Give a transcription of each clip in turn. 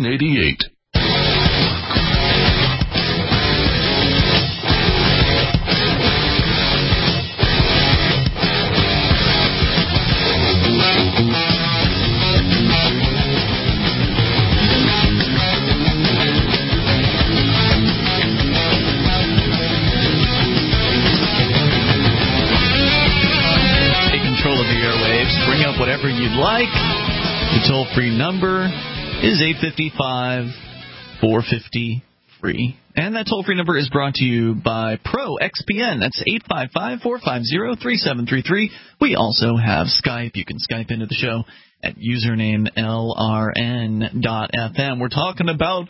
1988. Bring up whatever you'd like. The toll-free number is 855-450-FREE. And that toll-free number is brought to you by ProXPN. That's 855-450-3733. We also have Skype. You can Skype into the show at username LRN.FM. We're talking about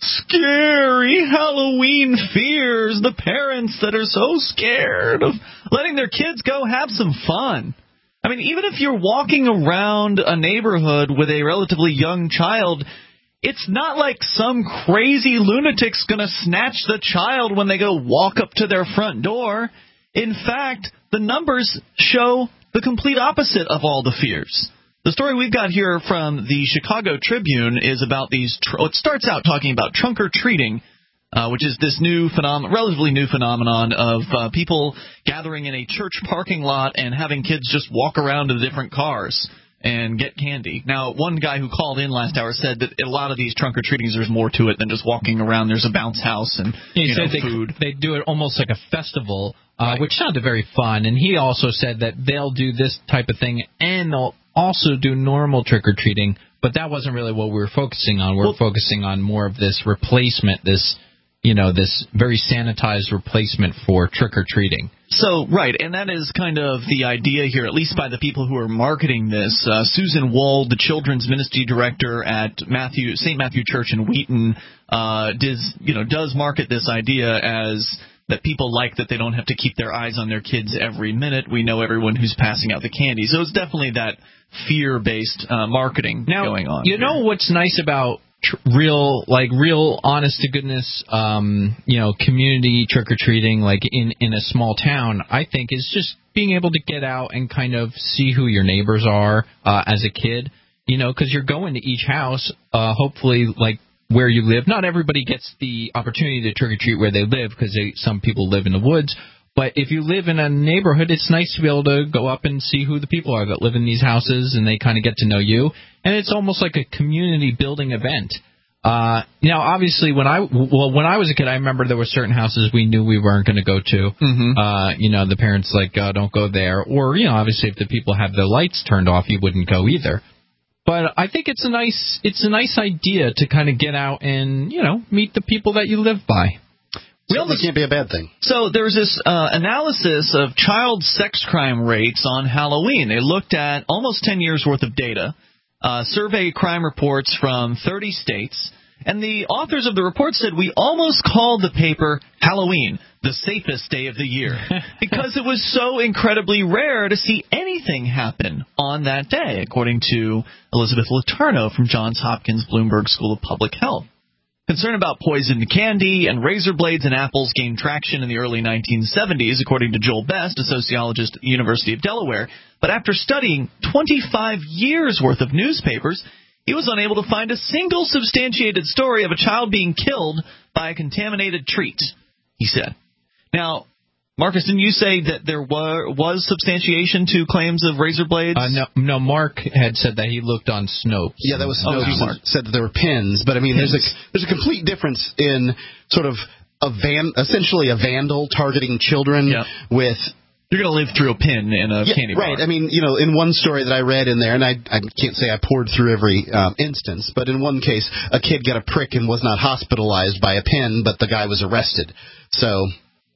scary Halloween fears. The parents that are so scared of letting their kids go have some fun. I mean, even if you're walking around a neighborhood with a relatively young child, it's not like some crazy lunatic's going to snatch the child when they go walk up to their front door. In fact, the numbers show the complete opposite of all the fears. The story we've got here from the Chicago Tribune is about these. It starts out talking about trunk-or-treating, which is this new relatively new phenomenon of people gathering in a church parking lot and having kids just walk around to the different cars and get candy. Now, one guy who called in last hour said that a lot of these trunk-or-treatings, there's more to it than just walking around. There's a bounce house and food. They do it almost like a festival, which sounded very fun. And he also said that they'll do this type of thing and they'll also do normal trick-or-treating, but that wasn't really what we were focusing on. We're focusing on more of this replacement, this very sanitized replacement for trick-or-treating. So, right, and that is kind of the idea here, at least by the people who are marketing this. Susan Wold, the children's ministry director at St. Matthew Church in Wheaton, does market this idea as that people like that they don't have to keep their eyes on their kids every minute. We know everyone who's passing out the candy. So it's definitely that fear-based marketing going on. You know what's nice about real honest to goodness community trick-or-treating like in a small town, I think, is just being able to get out and kind of see who your neighbors are as a kid, because you're going to each house, hopefully like where you live. Not everybody gets the opportunity to trick-or-treat where they live because some people live in the woods. But if you live in a neighborhood, it's nice to be able to go up and see who the people are that live in these houses, and they kind of get to know you. And it's almost like a community-building event. Obviously, when I was a kid, I remember there were certain houses we knew we weren't going to go to. Mm-hmm. The parents don't go there. Or, obviously, if the people have their lights turned off, you wouldn't go either. But I think it's a nice idea to kind of get out and, meet the people that you live by. It can't be a bad thing. So there's this analysis of child sex crime rates on Halloween. They looked at almost 10 years' worth of data, survey crime reports from 30 states, and the authors of the report said we almost called the paper Halloween, the safest day of the year, because it was so incredibly rare to see anything happen on that day, according to Elizabeth Letourneau from Johns Hopkins Bloomberg School of Public Health. Concern about poisoned candy and razor blades and apples gained traction in the early 1970s, according to Joel Best, a sociologist at the University of Delaware. But after studying 25 years' worth of newspapers, he was unable to find a single substantiated story of a child being killed by a contaminated treat, he said. Now, Marcus, didn't you say that there was substantiation to claims of razor blades? No, Mark had said that he looked on Snopes. Yeah, that was Snopes and said that there were pins. But, I mean, there's a complete difference in sort of essentially a vandal targeting children with... You're going to live through a pin in a candy bar. Right. I mean, in one story that I read in there, and I can't say I poured through every instance, but in one case, a kid got a prick and was not hospitalized by a pin, but the guy was arrested. So...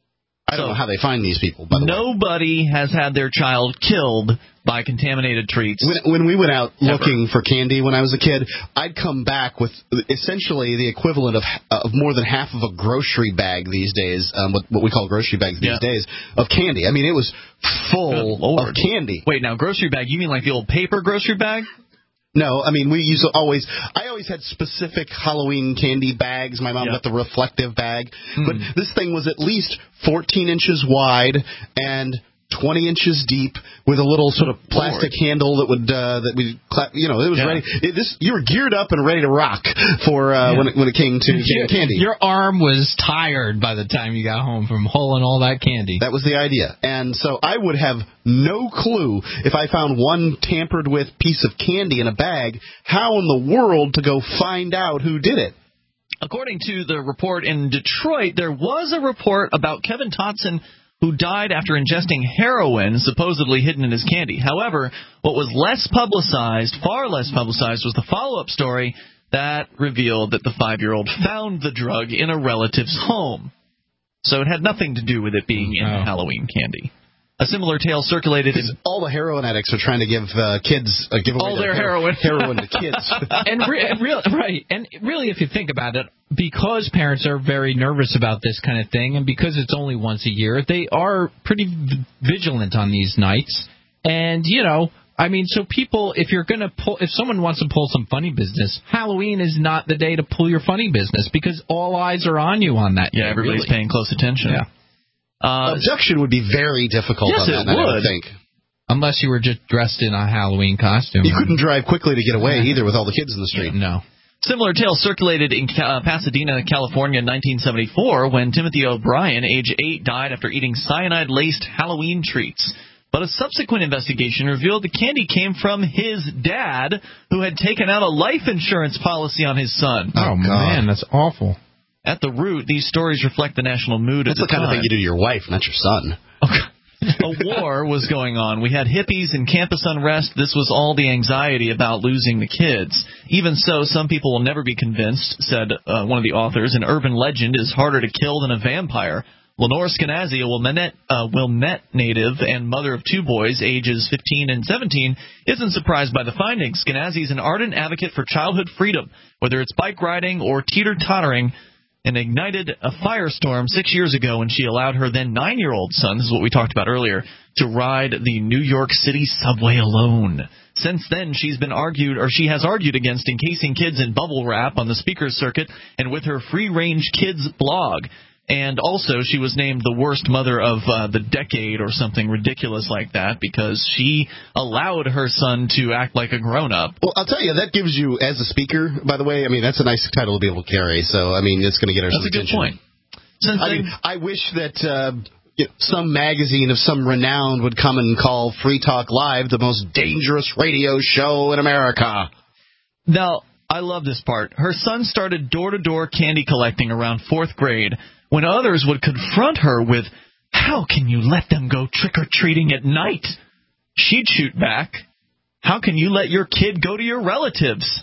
I don't know how they find these people, by the way. Nobody has had their child killed by contaminated treats. When we went out looking for candy when I was a kid, I'd come back with essentially the equivalent of more than half of a grocery bag these days, what we call grocery bags these days, of candy. I mean, it was full of candy. Wait, now, grocery bag, you mean like the old paper grocery bag? No, I mean, I always had specific Halloween candy bags. My mom got the reflective bag. But this thing was at least 14 inches wide and 20 inches deep with a little sort of plastic handle that would clap. It was ready. You were geared up and ready to rock for when it came to candy. Your arm was tired by the time you got home from hauling all that candy. That was the idea. And so I would have no clue if I found one tampered with piece of candy in a bag, how in the world to go find out who did it. According to the report in Detroit, there was a report about Kevin Totson who died after ingesting heroin supposedly hidden in his candy. However, what was far less publicized, was the follow-up story that revealed that the 5-year-old found the drug in a relative's home. So it had nothing to do with it being in Halloween candy. A similar tale circulated in... All the heroin addicts are trying to give kids... give away all their heroin to kids. And really, if you think about it, because parents are very nervous about this kind of thing, and because it's only once a year, they are pretty vigilant on these nights. And, so people, if someone wants to pull some funny business, Halloween is not the day to pull your funny business, because all eyes are on you on that day. Yeah, everybody's paying close attention. Yeah. Abduction would be very difficult on that night, I would think. Unless you were just dressed in a Halloween costume. You couldn't drive quickly to get away either with all the kids in the street. No. Similar tale circulated in Pasadena, California in 1974 when Timothy O'Brien, age 8, died after eating cyanide-laced Halloween treats. But a subsequent investigation revealed the candy came from his dad, who had taken out a life insurance policy on his son. Oh man, that's awful. At the root, these stories reflect the national mood at the time. That's the kind of thing you do to your wife, not your son. A war was going on. We had hippies and campus unrest. This was all the anxiety about losing the kids. Even so, some people will never be convinced, said one of the authors. An urban legend is harder to kill than a vampire. Lenore Skenazy, a Wilmette native and mother of 2 boys, ages 15 and 17, isn't surprised by the findings. Skenazy is an ardent advocate for childhood freedom, whether it's bike riding or teeter-tottering, and ignited a firestorm 6 years ago when she allowed her then 9-year-old son, this is what we talked about earlier, to ride the New York City subway alone. Since then, she has argued against encasing kids in bubble wrap on the speakers circuit and with her free-range kids blog. And also, she was named the worst mother of the decade or something ridiculous like that because she allowed her son to act like a grown-up. Well, I'll tell you, that gives you, as a speaker, by the way, that's a nice title to be able to carry. So, it's going to get her some attention. That's a good point. I wish that some magazine of some renown would come and call Free Talk Live the most dangerous radio show in America. Now, I love this part. Her son started door-to-door candy collecting around 4th grade, when others would confront her with, "How can you let them go trick-or-treating at night?" She'd shoot back, "How can you let your kid go to your relatives?"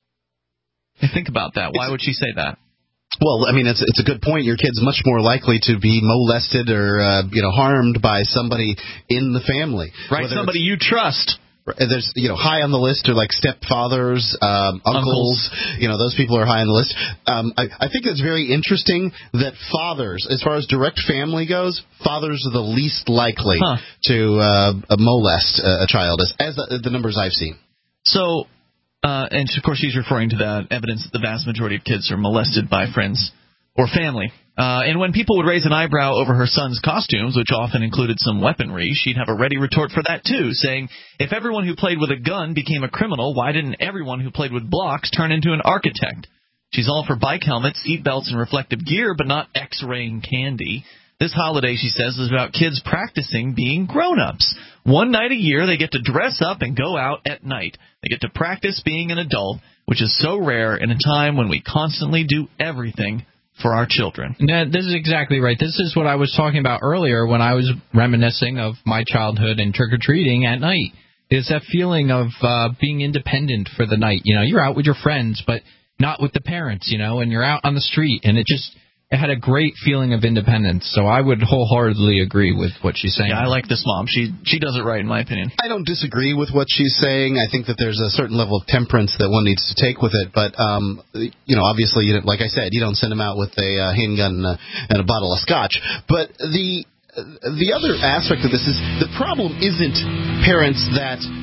Think about that. Why would she say that? Well, it's a good point. Your kid's much more likely to be molested or harmed by somebody in the family. Right, somebody you trust. There's, high on the list are like stepfathers, uncles. Those people are high on the list. I think it's very interesting that fathers, as far as direct family goes, fathers are the least likely to molest a child, as the numbers I've seen. So, and of course she's referring to that evidence that the vast majority of kids are molested by friends or family. And when people would raise an eyebrow over her son's costumes, which often included some weaponry, she'd have a ready retort for that, too, saying, if everyone who played with a gun became a criminal, why didn't everyone who played with blocks turn into an architect? She's all for bike helmets, seat belts, and reflective gear, but not X-raying candy. This holiday, she says, is about kids practicing being grown-ups. One night a year, they get to dress up and go out at night. They get to practice being an adult, which is so rare in a time when we constantly do everything for our children. Now, this is exactly right. This is what I was talking about earlier when I was reminiscing of my childhood and trick-or-treating at night. It's that feeling of being independent for the night. You're out with your friends, but not with the parents, and you're out on the street, and it had a great feeling of independence. So I would wholeheartedly agree with what she's saying. Yeah, I like this mom. She does it right, in my opinion. I don't disagree with what she's saying. I think that there's a certain level of temperance that one needs to take with it. But, obviously, like I said, you don't send them out with a handgun and a bottle of scotch. But the other aspect of this is the problem isn't parents that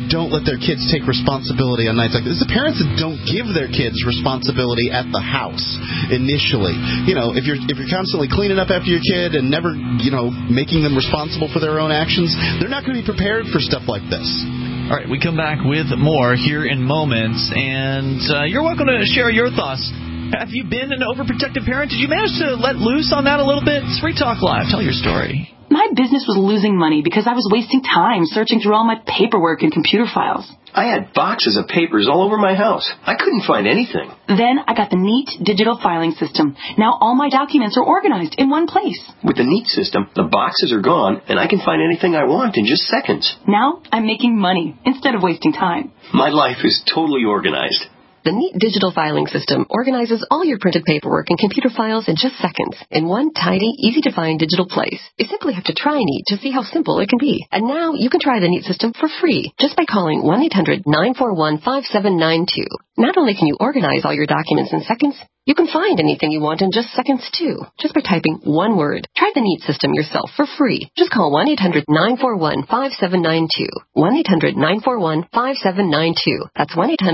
don't let their kids take responsibility on nights like this. It's the parents that don't give their kids responsibility at the house initially. If you're constantly cleaning up after your kid and never, making them responsible for their own actions, they're not going to be prepared for stuff like this. All right, we come back with more here in moments, and you're welcome to share your thoughts. Have you been an overprotective parent? Did you manage to let loose on that a little bit? It's Free Talk Live. Tell your story. My business was losing money because I was wasting time searching through all my paperwork and computer files. I had boxes of papers all over my house. I couldn't find anything. Then I got the Neat digital filing system. Now all my documents are organized in one place. With the Neat system, the boxes are gone, and I can find anything I want in just seconds. Now I'm making money instead of wasting time. My life is totally organized. The Neat digital filing system organizes all your printed paperwork and computer files in just seconds in one tidy, easy-to-find digital place. You simply have to try Neat to see how simple it can be. And now you can try the Neat system for free just by calling 1-800-941-5792. Not only can you organize all your documents in seconds, you can find anything you want in just seconds, too, just by typing one word. Try the Neat system yourself for free. Just call 1-800-941-5792. 1-800-941-5792. That's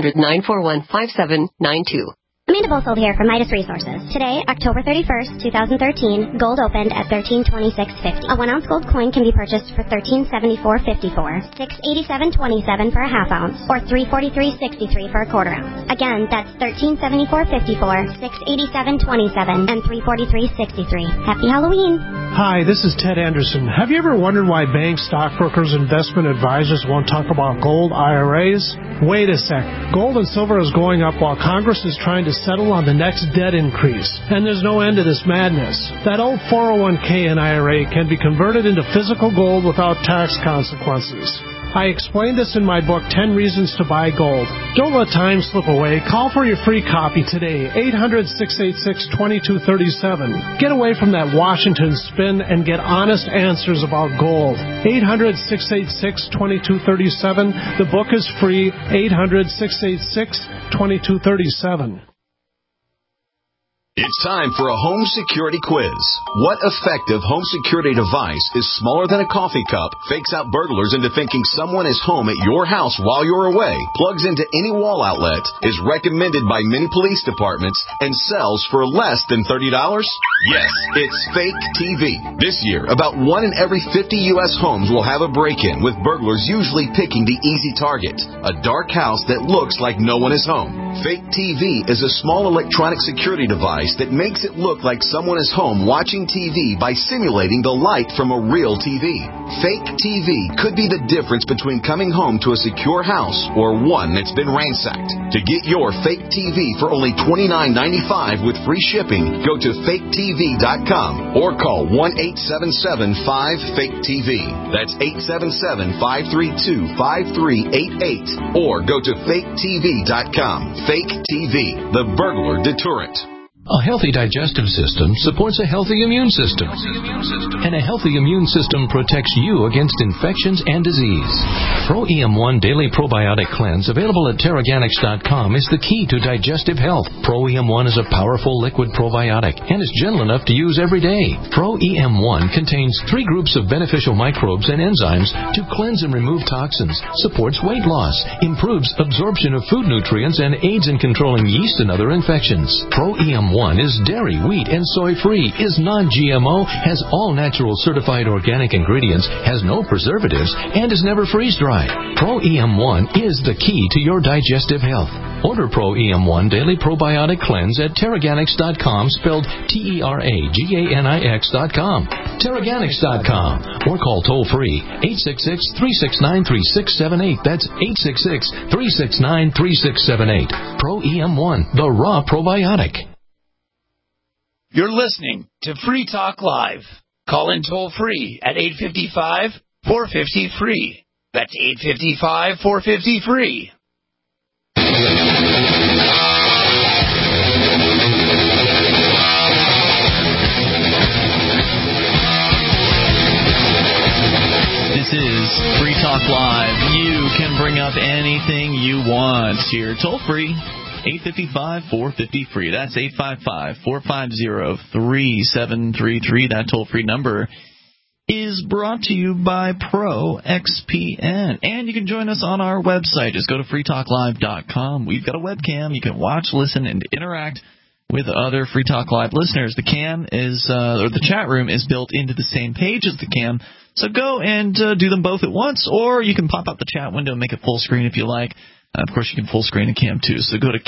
1-800-941-5792. Amanda Bosold here from Midas Resources. Today, October 31st, 2013, gold opened at $1326.50. A 1-ounce gold coin can be purchased for $1374.54, $687.27 for a half ounce, or $343.63 for a quarter ounce. Again, that's $1374.54, $687.27, and $343.63. Happy Halloween! Hi, this is Ted Anderson. Have you ever wondered why banks, stockbrokers, investment advisors won't talk about gold IRAs? Wait a sec. Gold and silver is going up while Congress is trying to settle on the next debt increase. And there's no end to this madness. That old 401k and IRA can be converted into physical gold without tax consequences. I explained this in my book, 10 Reasons to Buy Gold. Don't let time slip away. Call for your free copy today, 800-686-2237. Get away from that Washington spin and get honest answers about gold. 800-686-2237. The book is free, 800-686-2237. It's time for a home security quiz. What effective home security device is smaller than a coffee cup, fakes out burglars into thinking someone is home at your house while you're away, plugs into any wall outlet, is recommended by many police departments, and sells for less than $30? Yes, it's Fake TV. This year, about 1 in every 50 U.S. homes will have a break-in, with burglars usually picking the easy target, a dark house that looks like no one is home. Fake TV is a small electronic security device that makes it look like someone is home watching TV by simulating the light from a real TV. Fake TV could be the difference between coming home to a secure house or one that's been ransacked. To get your Fake TV for only $29.95 with free shipping, go to faketv.com or call 1-877-5-FAKE-TV. That's 877-532-5388 or go to faketv.com. Fake TV, the burglar deterrent. A healthy digestive system supports a healthy immune system. And a healthy immune system protects you against infections and disease. Pro EM1 Daily Probiotic Cleanse, available at Teraganix.com, is the key to digestive health. Pro EM1 is a powerful liquid probiotic and is gentle enough to use every day. Pro EM1 contains 3 groups of beneficial microbes and enzymes to cleanse and remove toxins, supports weight loss, improves absorption of food nutrients, and aids in controlling yeast and other infections. Pro EM1 is dairy, wheat, and soy-free, is non-GMO, has all natural certified organic ingredients, has no preservatives, and is never freeze-dried. Pro EM1 is the key to your digestive health. Order Pro EM1 Daily Probiotic Cleanse at Teraganix.com, spelled Teraganix.com. Teraganix.com, or call toll-free 866-369-3678. That's 866-369-3678. Pro EM1, the raw probiotic. You're listening to Free Talk Live. Call in toll-free at 855-450-FREE. That's 855-450-FREE. This is Free Talk Live. You can bring up anything you want here. Toll-free. 855-450-FREE. That's 855-450-3733. That toll-free number. is brought to you by ProXPN. And you can join us on our website. Just go to freetalklive.com. We've got a webcam. You can watch, listen, and interact with other Free Talk Live listeners. The cam is, or the chat room is built into the same page as the cam. So go and do them both at once, or you can pop out the chat window and make it full screen if you like. Of course, you can full screen a cam too. So go to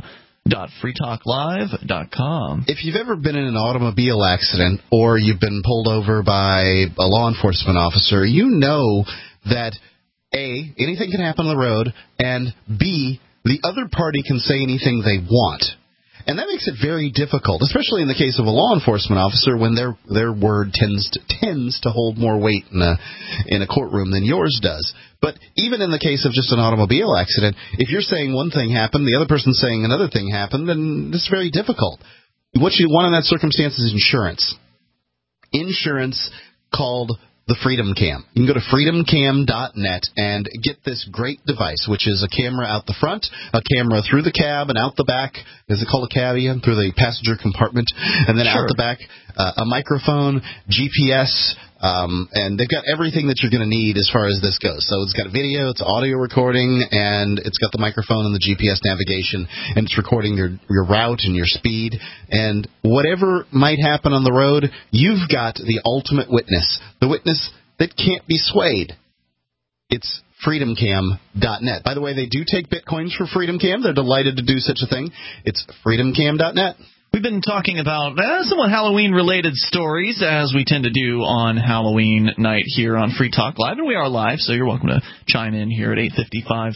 cam.freetalklive.com. If you've ever been in an automobile accident or you've been pulled over by a law enforcement officer, you know that A, anything can happen on the road, and B, the other party can say anything they want. And that makes it very difficult, especially in the case of a law enforcement officer when their word tends to hold more weight in a courtroom than yours does. But even in the case of just an automobile accident, if you're saying one thing happened, the other person's saying another thing happened, then it's very difficult. What you want in that circumstance is insurance. Insurance called the Freedom Cam. You can go to freedomcam.net and get this great device, which is a camera out the front, a camera through the cab and out the back. Is it called a cab, Ian? Through the passenger compartment, and then out the back, a microphone, GPS, and they've got everything that you're going to need as far as this goes. So it's got a video, it's audio recording, and it's got the microphone and the GPS navigation, and it's recording your route and your speed. And whatever might happen on the road, you've got the ultimate witness, the witness that can't be swayed. It's freedomcam.net. By the way, they do take bitcoins for FreedomCam. They're delighted to do such a thing. It's freedomcam.net. We've been talking about somewhat Halloween-related stories, as we tend to do on Halloween night here on Free Talk Live, and we are live, so you're welcome to chime in here at 855-450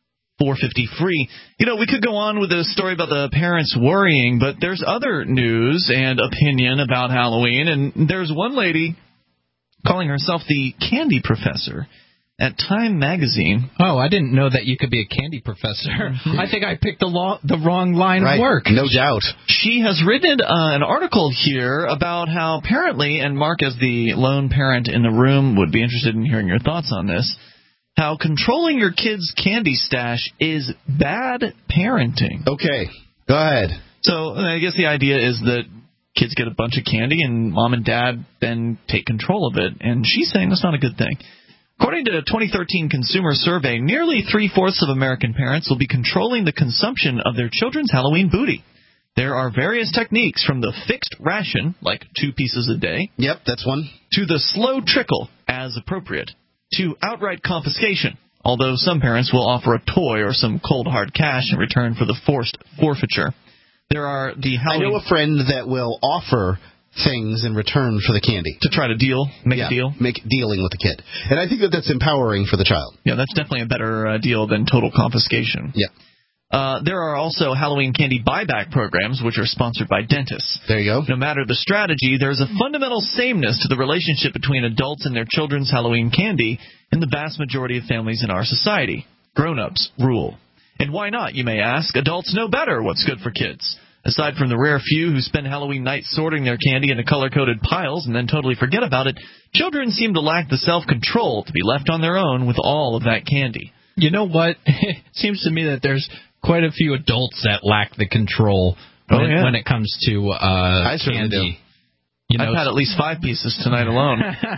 free. You know, we could go on with this story about the parents worrying, but there's other news and opinion about Halloween, and there's one lady calling herself the Candy Professor at Time Magazine. Oh, I didn't know that you could be a candy professor. I think I picked the wrong line of work. No doubt. She has written an article here about how apparently, and Mark as the lone parent in the room would be interested in hearing your thoughts on this, how controlling your kid's candy stash is bad parenting. Okay, go ahead. So I guess the idea is that kids get a bunch of candy and mom and dad then take control of it, and she's saying that's not a good thing. According to a 2013 consumer survey, nearly three-fourths of American parents will be controlling the consumption of their children's Halloween booty. There are various techniques, from the fixed ration, like 2 pieces a day. Yep, that's one. To the slow trickle, as appropriate. To outright confiscation, although some parents will offer a toy or some cold hard cash in return for the forced forfeiture. There are the Halloween... I know a friend that will offer things in return for the candy. To try to make a deal? Make dealing with the kid. And I think that's empowering for the child. Yeah, that's definitely a better deal than total confiscation. Yeah. There are also Halloween candy buyback programs, which are sponsored by dentists. There you go. No matter the strategy, there's a fundamental sameness to the relationship between adults and their children's Halloween candy in the vast majority of families in our society. Grown-ups rule. And why not, you may ask? Adults know better what's good for kids. Aside from the rare few who spend Halloween night sorting their candy into color-coded piles and then totally forget about it, children seem to lack the self-control to be left on their own with all of that candy. You know what? It seems to me that there's quite a few adults that lack the control when it comes to candy. You know, I've had at least 5 pieces tonight alone.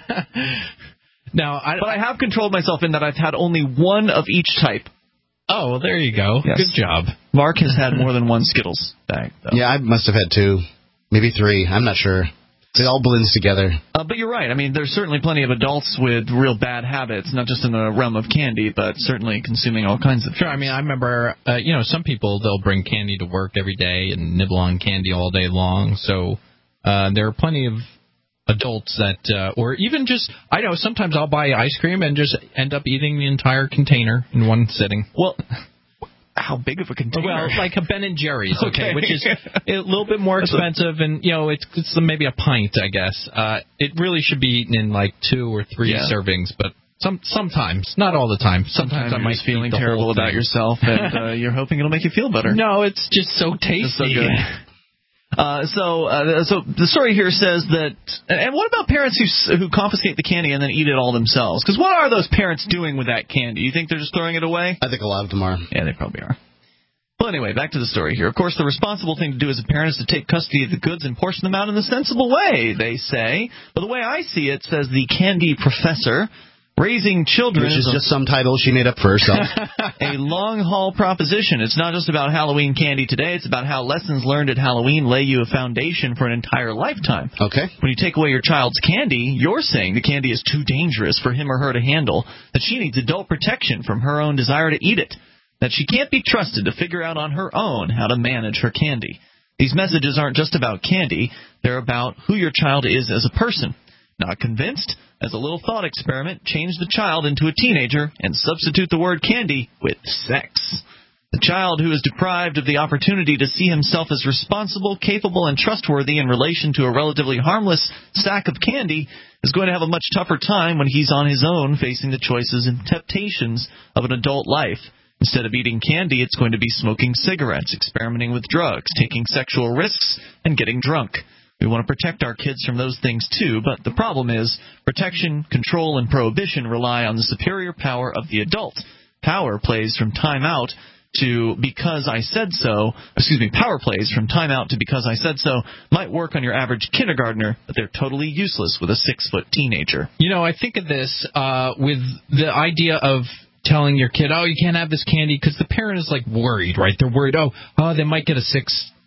But I have controlled myself in that I've had only one of each type. Oh, well, there you go. Yes. Good job. Mark has had more than one Skittles bag, though. Yeah, I must have had 2, maybe 3. I'm not sure. It all blends together. But you're right. I mean, there's certainly plenty of adults with real bad habits, not just in the realm of candy, but certainly consuming all kinds of things. Sure. I mean, I remember, some people, they'll bring candy to work every day and nibble on candy all day long. So there are plenty of adults that, or even just, I know, sometimes I'll buy ice cream and just end up eating the entire container in one sitting. Well, how big of a container? Well, like a Ben & Jerry's, okay, which is a little bit more expensive, and, it's maybe a pint, I guess. It really should be eaten in like 2 or 3 servings, but sometimes, not all the time. Sometimes I might be feeling terrible about yourself, and you're hoping it'll make you feel better. No, it's just so tasty. It's so good. So the story here says that, and what about parents who confiscate the candy and then eat it all themselves? Because what are those parents doing with that candy? You think they're just throwing it away? I think a lot of them are. Yeah, they probably are. Well, anyway, back to the story here. Of course, the responsible thing to do as a parent is to take custody of the goods and portion them out in a sensible way, they say. But the way I see it, says the candy professor, raising children... Which is just some title she made up for herself. A long-haul proposition. It's not just about Halloween candy today. It's about how lessons learned at Halloween lay you a foundation for an entire lifetime. Okay. When you take away your child's candy, you're saying the candy is too dangerous for him or her to handle, that she needs adult protection from her own desire to eat it, that she can't be trusted to figure out on her own how to manage her candy. These messages aren't just about candy. They're about who your child is as a person. Not convinced? As a little thought experiment, change the child into a teenager and substitute the word candy with sex. The child who is deprived of the opportunity to see himself as responsible, capable, and trustworthy in relation to a relatively harmless sack of candy is going to have a much tougher time when he's on his own facing the choices and temptations of an adult life. Instead of eating candy, it's going to be smoking cigarettes, experimenting with drugs, taking sexual risks, and getting drunk. We want to protect our kids from those things too, but the problem is protection, control, and prohibition rely on the superior power of the adult. Power plays from time out to because I said so, power plays from time out to because I said so might work on your average kindergartner, but they're totally useless with a 6-foot teenager. You know, I think of this with the idea of telling your kid, oh, you can't have this candy, because the parent is like worried, right? They're worried, oh, they might get a sick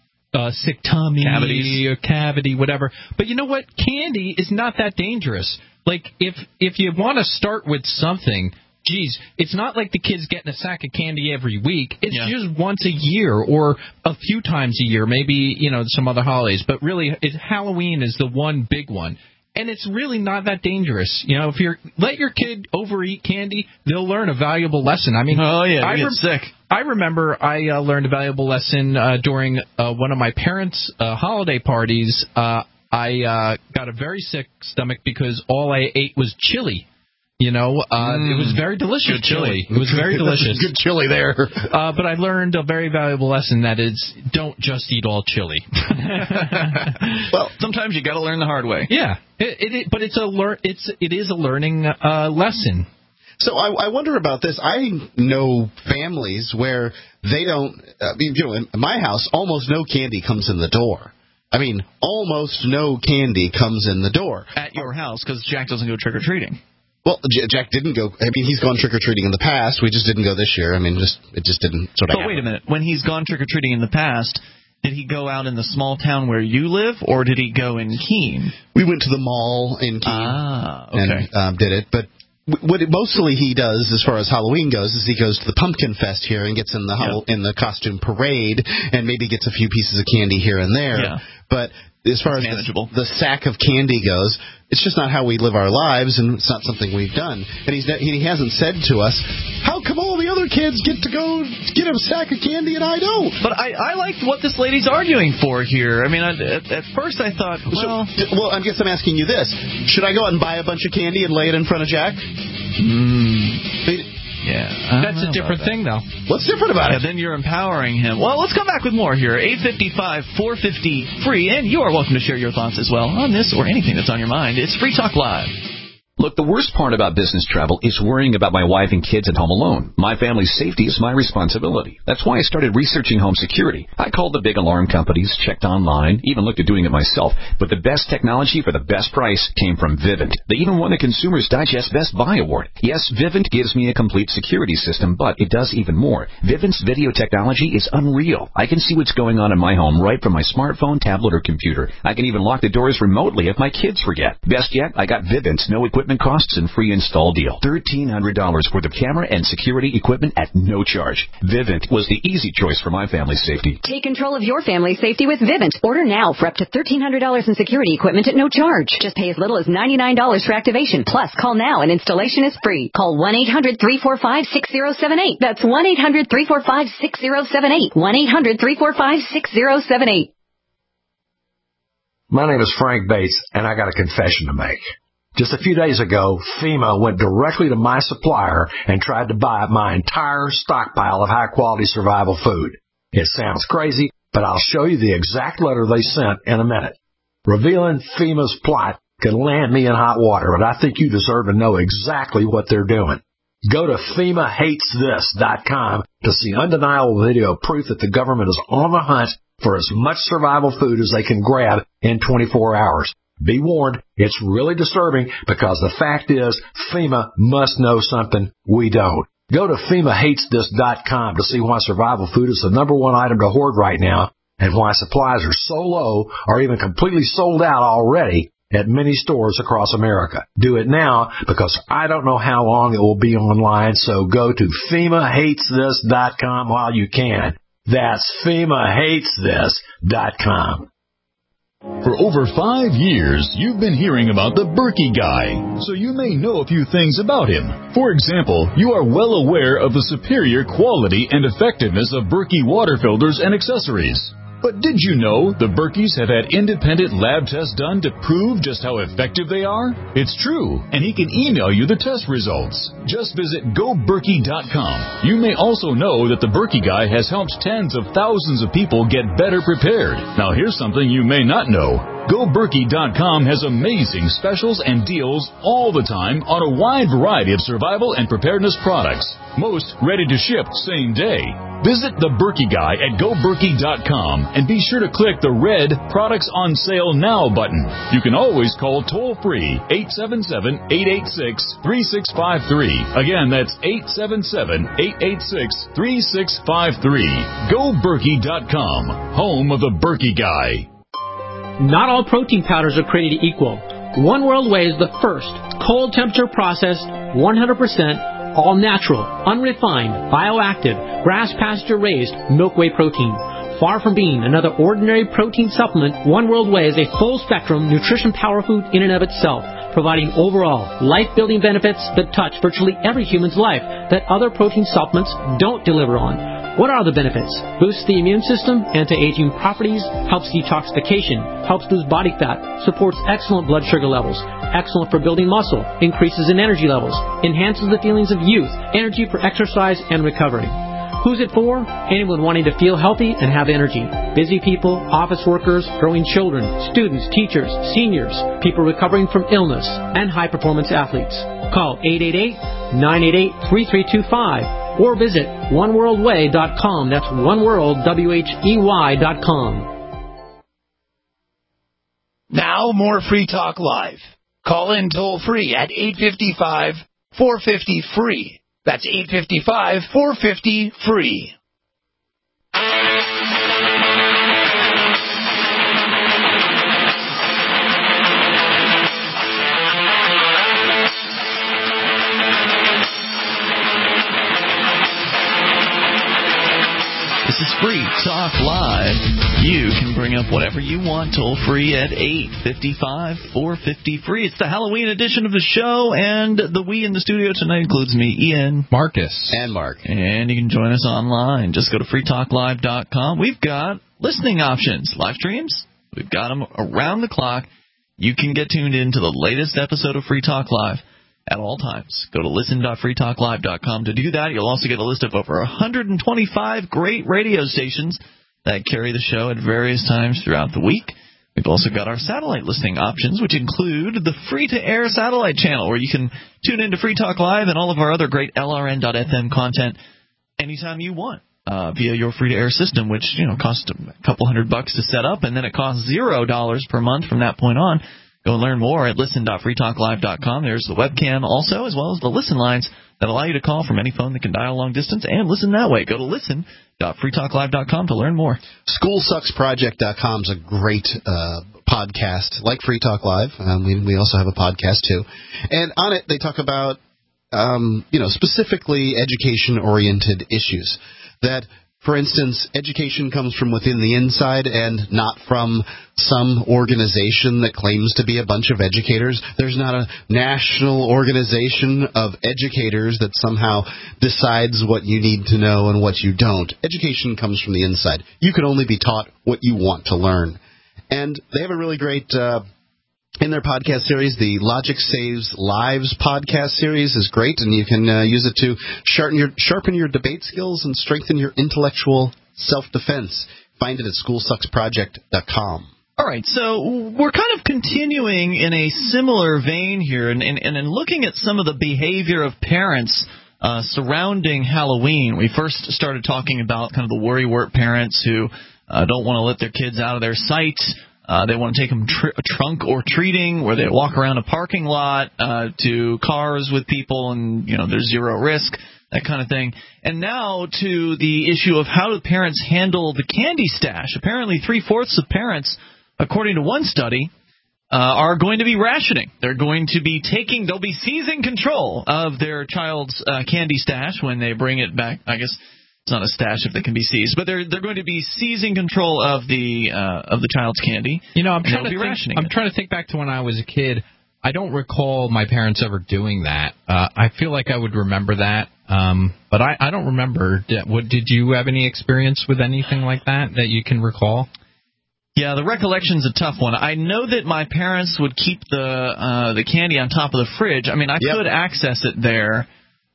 tummy or cavity, whatever. But you know what? Candy is not that dangerous. Like, if you want to start with something, geez, it's not like the kid's getting a sack of candy every week. It's just once a year or a few times a year, maybe, some other holidays. But really, Halloween is the one big one. And it's really not that dangerous. If you let your kid overeat candy, they'll learn a valuable lesson. I mean, they get sick. I remember I learned a valuable lesson during one of my parents' holiday parties. I got a very sick stomach because all I ate was chili. It was very delicious. Good chili. It was very delicious. Good chili there. But I learned a very valuable lesson, that is, don't just eat all chili. Well, sometimes you got to learn the hard way. Yeah, but it is a learning lesson. So I wonder about this. I know families where they don't. In my house, almost no candy comes in the door. I mean, almost no candy comes in the door at your house because Jack doesn't go trick or treating. Well, Jack didn't go. I mean, he's gone trick-or-treating in the past. We just didn't go this year. I mean, it just didn't sort of happen. But wait a minute. When he's gone trick-or-treating in the past, did he go out in the small town where you live, or did he go in Keene? We went to the mall in Keene and did it. But what mostly he does, as far as Halloween goes, is he goes to the Pumpkin Fest here and gets in the costume parade and maybe gets a few pieces of candy here and there. Yeah. But as far as the sack of candy goes, it's just not how we live our lives, and it's not something we've done. And he hasn't said to us, how come all the other kids get to go get a sack of candy and I don't? But I like what this lady's arguing for here. I mean, at first I thought, well, I guess I'm asking you this. Should I go out and buy a bunch of candy and lay it in front of Jack? Yeah. That's a different thing, though. What's different about it? Then you're empowering him. Well, let's come back with more here. 855-450-FREE. And you are welcome to share your thoughts as well on this or anything that's on your mind. It's Free Talk Live. Look, the worst part about business travel is worrying about my wife and kids at home alone. My family's safety is my responsibility. That's why I started researching home security. I called the big alarm companies, checked online, even looked at doing it myself. But the best technology for the best price came from Vivint. They even won the Consumer's Digest Best Buy Award. Yes, Vivint gives me a complete security system, but it does even more. Vivint's video technology is unreal. I can see what's going on in my home right from my smartphone, tablet, or computer. I can even lock the doors remotely if my kids forget. Best yet, I got Vivint's no equipment costs and free install deal. $1,300 worth of camera and security equipment at no charge. Vivint was the easy choice for my family's safety. Take control of your family's safety with Vivint. Order now for up to $1,300 in security equipment at no charge. Just pay as little as $99 for activation. Plus, call now and installation is free. Call 1-800-345-6078. That's 1-800-345-6078. 1-800-345-6078. My name is Frank Bates, and I got a confession to make. Just a few days ago, FEMA went directly to my supplier and tried to buy up my entire stockpile of high-quality survival food. It sounds crazy, but I'll show you the exact letter they sent in a minute. Revealing FEMA's plot could land me in hot water, but I think you deserve to know exactly what they're doing. Go to FEMAHatesThis.com to see undeniable video proof that the government is on the hunt for as much survival food as they can grab in 24 hours. Be warned, it's really disturbing because the fact is FEMA must know something we don't. Go to FEMAHatesThis.com to see why survival food is the number one item to hoard right now and why supplies are so low or even completely sold out already at many stores across America. Do it now because I don't know how long it will be online, so go to FEMAHatesThis.com while you can. That's FEMAHatesThis.com. For over 5 years, you've been hearing about the Berkey Guy, so you may know a few things about him. For example, you are well aware of the superior quality and effectiveness of Berkey water filters and accessories. But did you know the Berkeys have had independent lab tests done to prove just how effective they are? It's true, and he can email you the test results. Just visit GoBerkey.com. You may also know that the Berkey Guy has helped tens of thousands of people get better prepared. Now here's something you may not know. GoBerkey.com has amazing specials and deals all the time on a wide variety of survival and preparedness products. Most ready to ship same day. Visit the Berkey Guy at GoBerkey.com and be sure to click the red Products on Sale Now button. You can always call toll-free 877-886-3653. Again, that's 877-886-3653. GoBerkey.com, home of the Berkey Guy. Not all protein powders are created equal. One World Whey is the first cold temperature processed, 100% all natural, unrefined, bioactive, grass pasture raised milk whey protein. Far from being another ordinary protein supplement, One World Whey is a full spectrum nutrition power food in and of itself, providing overall life-building benefits that touch virtually every human's life that other protein supplements don't deliver on. What are the benefits? Boosts the immune system, anti-aging properties, helps detoxification, helps lose body fat, supports excellent blood sugar levels, excellent for building muscle, increases in energy levels, enhances the feelings of youth, energy for exercise and recovery. Who's it for? Anyone wanting to feel healthy and have energy. Busy people, office workers, growing children, students, teachers, seniors, people recovering from illness, and high-performance athletes. Call 888-988-3325 or visit oneworldwhey.com. That's oneworldwhey.com. Now more Free Talk Live. Call in toll-free at 855-450-FREE. That's 855-450-FREE. This is Free Talk Live. You can bring up whatever you want toll-free at 855-450-FREE. It's the Halloween edition of the show, and the we in the studio tonight includes me, Ian, Marcus, and Mark. And you can join us online. Just go to freetalklive.com. We've got listening options, live streams. We've got them around the clock. You can get tuned in to the latest episode of Free Talk Live at all times. Go to listen.freetalklive.com to do that. You'll also get a list of over 125 great radio stations that carry the show at various times throughout the week. We've also got our satellite listening options, which include the free-to-air satellite channel, where you can tune into Free Talk Live and all of our other great LRN.FM content anytime you want via your free-to-air system, which costs a couple $100 to set up, and then it costs $0 per month from that point on. Go and learn more at listen.freetalklive.com. There's the webcam also, as well as the listen lines that allow you to call from any phone that can dial long distance and listen that way. Go to listen.freetalklive.com to learn more. SchoolSucksProject.com is a great podcast, like Free Talk Live. We also have a podcast, too. And on it, they talk about, specifically education-oriented issues. That, for instance, education comes from within the inside and not from some organization that claims to be a bunch of educators. There's not a national organization of educators that somehow decides what you need to know and what you don't. Education comes from the inside. You can only be taught what you want to learn. And they have a really great... in their podcast series, the Logic Saves Lives podcast series is great, and you can use it to sharpen your debate skills and strengthen your intellectual self-defense. Find it at SchoolSucksProject.com. All right, so we're kind of continuing in a similar vein here, and looking at some of the behavior of parents surrounding Halloween. We first started talking about kind of the worrywart parents who don't want to let their kids out of their sight. They want to take them trunk or treating, where they walk around a parking lot to cars with people, and there's zero risk, that kind of thing. And now to the issue of how do parents handle the candy stash. Apparently 3/4 of parents, according to one study, are going to be rationing. They're going to be they'll be seizing control of their child's candy stash when they bring it back. I guess it's not a stash if they can be seized, but they're going to be seizing control of the child's candy. I'm trying to think back to when I was a kid. I don't recall my parents ever doing that. I feel like I would remember that, but I don't remember. Did you have any experience with anything like that you can recall? Yeah, the recollection's a tough one. I know that my parents would keep the candy on top of the fridge. I mean, I could access it there,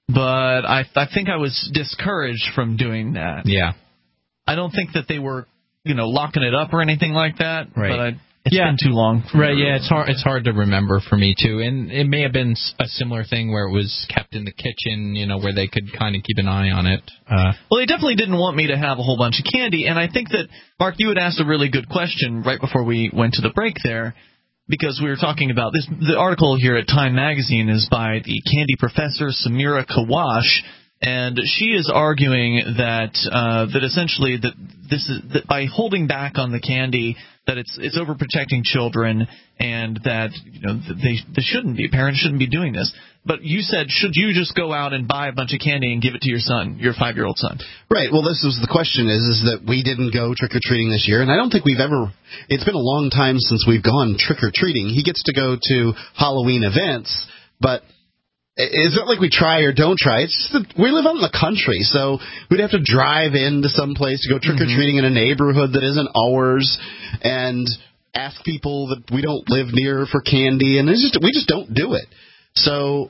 but I think I was discouraged from doing that. Yeah. I don't think that they were, locking it up or anything like that. Right. But it's been too long. Right, yeah, it's hard to remember for me, too. And it may have been a similar thing where it was kept in the kitchen, where they could kind of keep an eye on it. Well, they definitely didn't want me to have a whole bunch of candy. And I think that, Mark, you had asked a really good question right before we went to the break there, because we were talking about this. The article here at Time Magazine is by the candy professor Samira Kawash, and she is arguing that essentially that by holding back on the candy, that it's overprotecting children, and that they shouldn't be. Parents shouldn't be doing this. But you said, should you just go out and buy a bunch of candy and give it to your son, your 5-year-old son? Right. Well, this was the question is that we didn't go trick-or-treating this year, and I don't think we've ever – it's been a long time since we've gone trick-or-treating. He gets to go to Halloween events, but it's not like we try or don't try. It's just that we live out in the country, so we'd have to drive into some place to go trick-or-treating in a neighborhood that isn't ours and ask people that we don't live near for candy, and we just don't do it. So,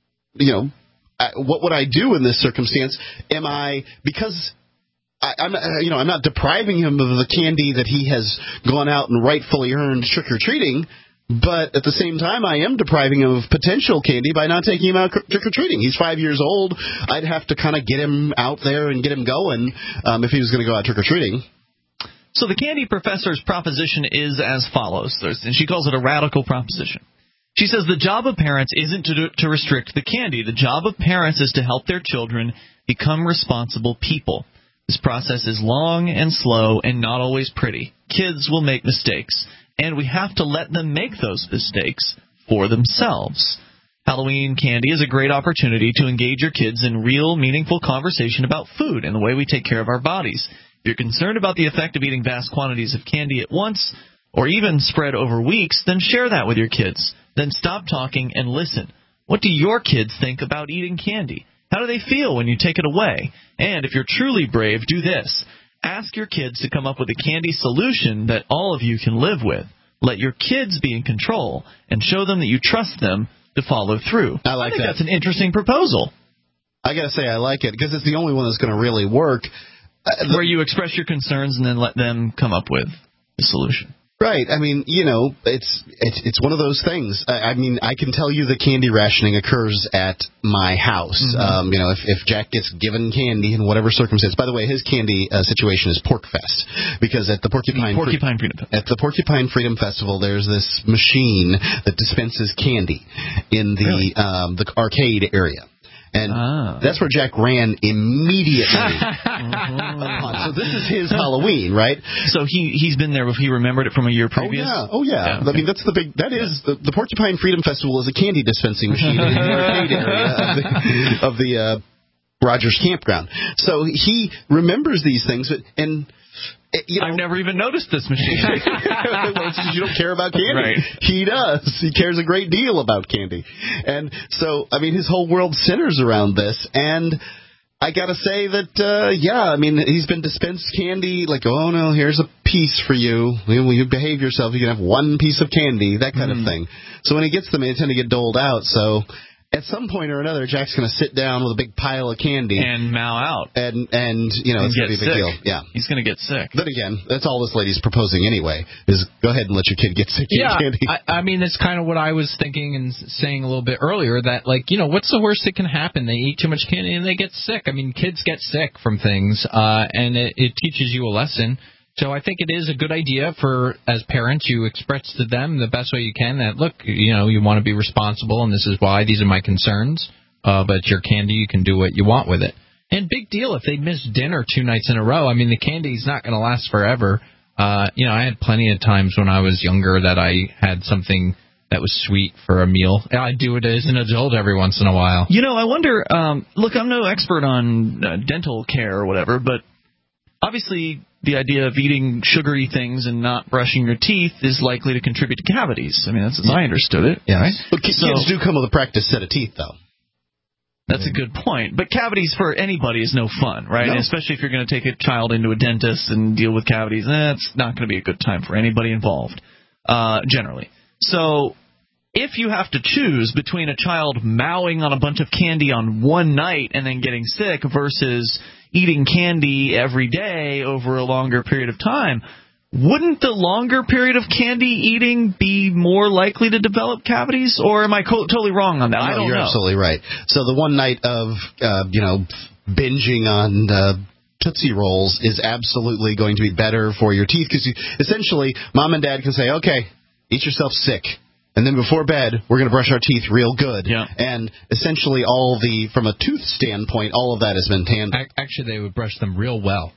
what would I do in this circumstance? Because I'm not depriving him of the candy that he has gone out and rightfully earned trick-or-treating, but at the same time, I am depriving him of potential candy by not taking him out trick-or-treating. He's 5 years old. I'd have to kind of get him out there and get him going if he was going to go out trick-or-treating. So the candy professor's proposition is as follows, and she calls it a radical proposition. She says the job of parents isn't to restrict the candy. The job of parents is to help their children become responsible people. This process is long and slow and not always pretty. Kids will make mistakes, and we have to let them make those mistakes for themselves. Halloween candy is a great opportunity to engage your kids in real, meaningful conversation about food and the way we take care of our bodies. If you're concerned about the effect of eating vast quantities of candy at once, or even spread over weeks, then share that with your kids. Then stop talking and listen. What do your kids think about eating candy? How do they feel when you take it away? And if you're truly brave, do this. Ask your kids to come up with a candy solution that all of you can live with. Let your kids be in control and show them that you trust them to follow through. I think that's an interesting proposal. I got to say I like it because it's the only one that's going to really work. Where you express your concerns and then let them come up with a solution. Right. I mean, it's one of those things. I mean, I can tell you the candy rationing occurs at my house. Mm-hmm. If Jack gets given candy in whatever circumstance. By the way, his candy situation is PorcFest, because at the Porcupine Freedom Festival, there's this machine that dispenses candy in the arcade area. And that's where Jack ran immediately. So this is his Halloween, right? So he's been there. He remembered it from a year previous. Oh yeah. Okay. I mean, that's the Porcupine Freedom Festival is a candy dispensing machine in the arcade area of the Rogers Campground. So he remembers these things, and. I've never even noticed this machine. Well, it's because you don't care about candy. Right. He does. He cares a great deal about candy. And so, I mean, his whole world centers around this. And I got to say that, he's been dispensed candy like, oh, no, here's a piece for you. When you behave yourself, you can have one piece of candy, that kind of thing. So when he gets them, they tend to get doled out. So at some point or another, Jack's going to sit down with a big pile of candy and mow out, and it's going to be a big deal. Yeah, he's going to get sick. Then again, that's all this lady's proposing anyway. Is go ahead and let your kid get sick eating candy. I mean, it's kind of what I was thinking and saying a little bit earlier. That what's the worst that can happen? They eat too much candy and they get sick. I mean, kids get sick from things, and it teaches you a lesson. So I think it is a good idea for, as parents, you express to them the best way you can that, look, you want to be responsible, and this is why. These are my concerns. But your candy, you can do what you want with it. And big deal if they miss dinner 2 nights in a row. I mean, the candy's not going to last forever. I had plenty of times when I was younger that I had something that was sweet for a meal. I do it as an adult every once in a while. I wonder, look, I'm no expert on dental care or whatever, but obviously the idea of eating sugary things and not brushing your teeth is likely to contribute to cavities. I mean, that's as I understood it. Yes. Right? But kids do come with a practice set of teeth, though. That's a good point. But cavities for anybody is no fun, right? No. And especially if you're going to take a child into a dentist and deal with cavities. That's not going to be a good time for anybody involved, generally. So if you have to choose between a child mowing on a bunch of candy on one night and then getting sick versus eating candy every day over a longer period of time, wouldn't the longer period of candy eating be more likely to develop cavities? Or am I totally wrong on that? I don't know. You're absolutely right. So the one night of, binging on Tootsie Rolls is absolutely going to be better for your teeth because essentially mom and dad can say, okay, eat yourself sick. And then before bed, we're going to brush our teeth real good. Yeah. And essentially from a tooth standpoint, all of that has been tandem. Actually, they would brush them real well.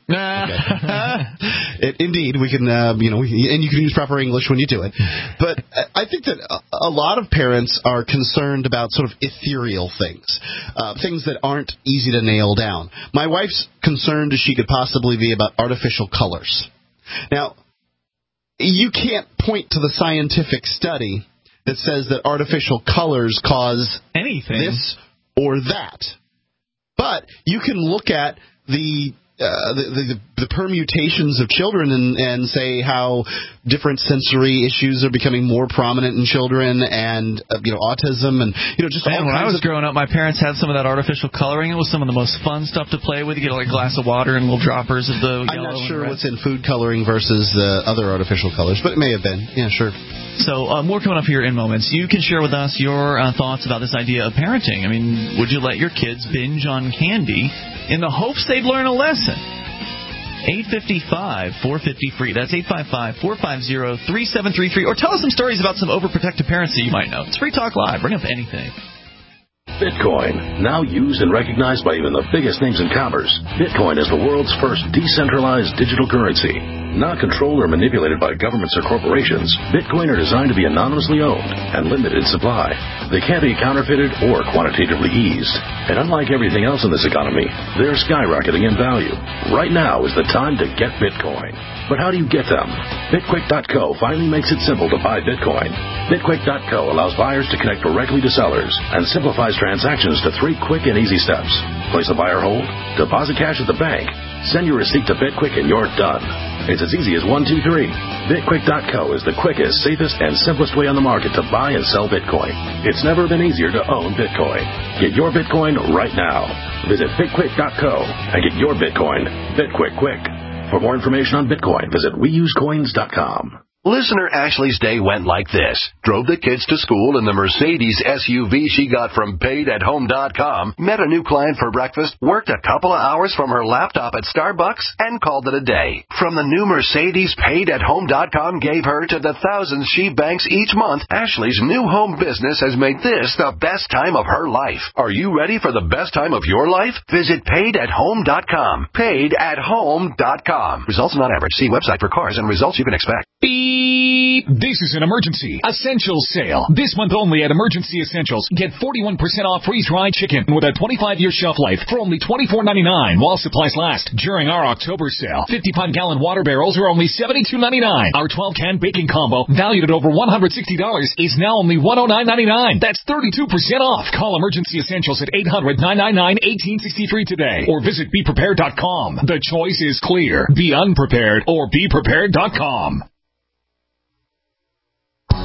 Indeed, we can, and you can use proper English when you do it. But I think that a lot of parents are concerned about sort of ethereal things, things that aren't easy to nail down. My wife's concerned as she could possibly be about artificial colors. Now, you can't point to the scientific study that says that artificial colors cause anything, this or that. But you can look at the permutations of children and say how different sensory issues are becoming more prominent in children and autism and just all when I was of growing up, my parents had some of that artificial coloring. It was some of the most fun stuff to play with. You get a glass of water and little droppers of the yellow. I'm not sure and red. what's in food coloring versus the other artificial colors, but it may have been. Yeah, sure. So more coming up here in moments. You can share with us your thoughts about this idea of parenting. I mean, would you let your kids binge on candy in the hopes they'd learn a lesson? 855-450-FREE. That's 855-450-3733. Or tell us some stories about some overprotective parents that you might know. It's Free Talk Live. Bring up anything. Bitcoin, now used and recognized by even the biggest names in commerce. Bitcoin is the world's first decentralized digital currency. Not controlled or manipulated by governments or corporations, Bitcoin are designed to be anonymously owned and limited supply. They can't be counterfeited or quantitatively eased. And unlike everything else in this economy, they're skyrocketing in value. Right now is the time to get Bitcoin. But how do you get them? BitQuick.co finally makes it simple to buy Bitcoin. BitQuick.co allows buyers to connect directly to sellers and simplifies transactions to 3 quick and easy steps. Place a buy or hold, deposit cash at the bank, send your receipt to BitQuick, and you're done. It's as easy as 1, 2, 3. BitQuick.co is the quickest, safest, and simplest way on the market to buy and sell Bitcoin. It's never been easier to own Bitcoin. Get your Bitcoin right now. Visit BitQuick.co and get your Bitcoin BitQuick quick. For more information on Bitcoin, visit WeUseCoins.com. Listener Ashley's day went like this. Drove the kids to school in the Mercedes SUV she got from PaidAtHome.com, met a new client for breakfast, worked a couple of hours from her laptop at Starbucks, and called it a day. From the new Mercedes, PaidAtHome.com gave her to the thousands she banks each month. Ashley's new home business has made this the best time of her life. Are you ready for the best time of your life? Visit PaidAtHome.com. PaidAtHome.com. Results not average. See website for cars and results you can expect. Beep! This is an emergency essentials sale. This month only at Emergency Essentials. Get 41% off freeze-dried chicken with a 25-year shelf life for only $24.99 while supplies last. During our October sale, 55-gallon water barrels are only $72.99. Our 12-can baking combo, valued at over $160, is now only $109.99. That's 32% off. Call Emergency Essentials at 800-999-1863 today or visit BePrepared.com. The choice is clear. Be unprepared or BePrepared.com.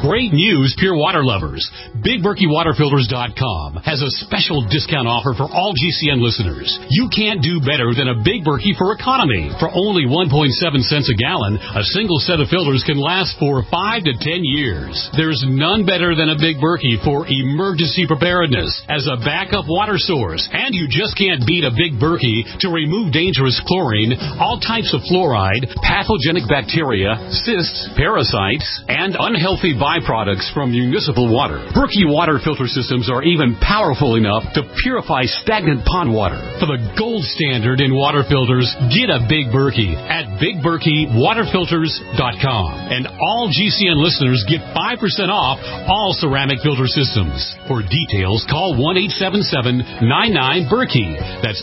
Great news, pure water lovers. BigBerkeyWaterFilters.com has a special discount offer for all GCN listeners. You can't do better than a Big Berkey for economy. For only 1.7 cents a gallon, a single set of filters can last for 5 to 10 years. There's none better than a Big Berkey for emergency preparedness as a backup water source. And you just can't beat a Big Berkey to remove dangerous chlorine, all types of fluoride, pathogenic bacteria, cysts, parasites, and unhealthy byproducts from municipal water. Berkey water filter systems are even powerful enough to purify stagnant pond water. For the gold standard in water filters, get a Big Berkey at BigBerkeyWaterFilters.com. And all GCN listeners get 5% off all ceramic filter systems. For details, call 1-877-99-BERKEY. That's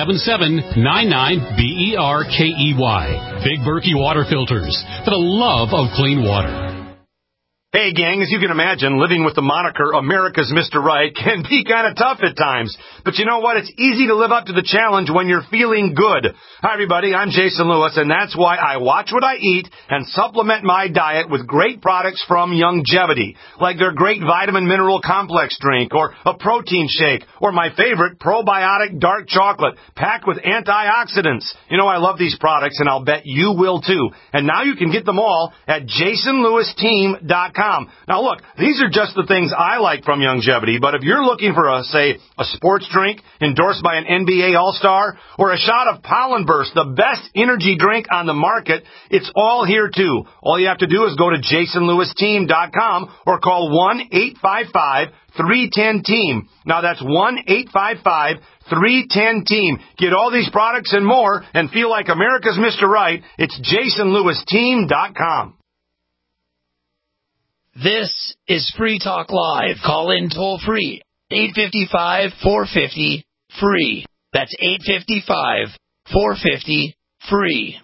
877-99-BERKEY. Big Berkey Water Filters, for the love of clean water. Hey, gang, as you can imagine, living with the moniker America's Mr. Right can be kind of tough at times. But you know what? It's easy to live up to the challenge when you're feeling good. Hi, everybody. I'm Jason Lewis, and that's why I watch what I eat and supplement my diet with great products from Youngevity, like their great vitamin mineral complex drink or a protein shake or my favorite probiotic dark chocolate packed with antioxidants. You know, I love these products, and I'll bet you will, too. And now you can get them all at JasonLewisTeam.com. Now, look, these are just the things I like from Youngevity, but if you're looking for, a sports drink endorsed by an NBA All-Star or a shot of Pollen Burst, the best energy drink on the market, it's all here, too. All you have to do is go to JasonLewisTeam.com or call 1-855-310-TEAM. Now, that's 1-855-310-TEAM. Get all these products and more and feel like America's Mr. Right. It's JasonLewisTeam.com. This is Free Talk Live. Call in toll free. 855-450-FREE. That's 855-450-FREE.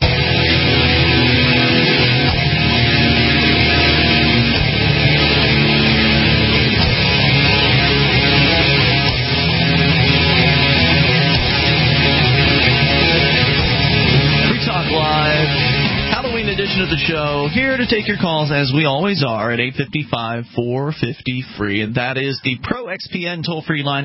Edition of the show, here to take your calls as we always are at 855-450-FREE, and that is the Pro XPN toll-free line,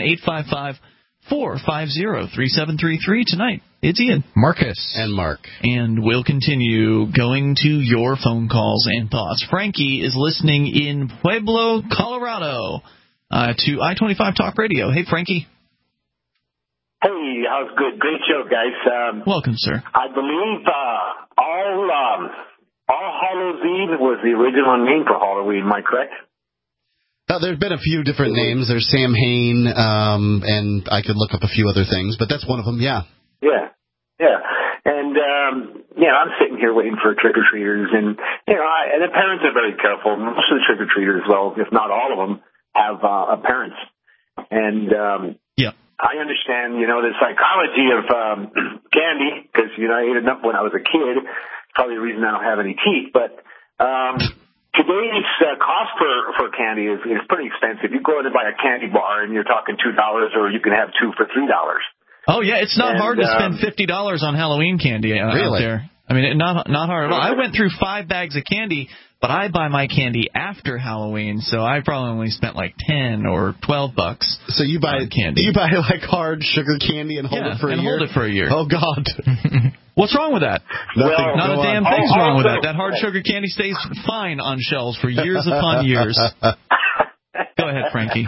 855-450-3733. Tonight, it's Ian, Marcus, and Mark, and we'll continue going to your phone calls and thoughts. Frankie is listening in Pueblo, Colorado, to I-25 Talk Radio. Hey, Frankie. Hey, how's good? Great show, guys. Welcome, sir. I believe All Hallows Eve was the original name for Halloween. Am I correct? There's been a few different names. There's Sam Hain, and I could look up a few other things, but that's one of them. Yeah. Yeah. And I'm sitting here waiting for trick-or-treaters, and and the parents are very careful. Most of the trick-or-treaters, well, if not all of them, have parents, and I understand, the psychology of candy, because, I ate enough when I was a kid. Probably the reason I don't have any teeth. But today's cost for candy is pretty expensive. You go in and buy a candy bar, and you're talking $2, or you can have two for $3. Oh, yeah, it's not hard to spend $50 on Halloween candy out there. I mean, not hard at all. I went through 5 bags of candy, but I buy my candy after Halloween, so I probably only spent like $10 or $12. So you buy candy? You buy like hard sugar candy and hold it for a year? hold it for a year. Oh God! What's wrong with that? Nothing. Not a damn thing's wrong with that. That hard sugar candy stays fine on shelves for years upon years. Go ahead, Frankie.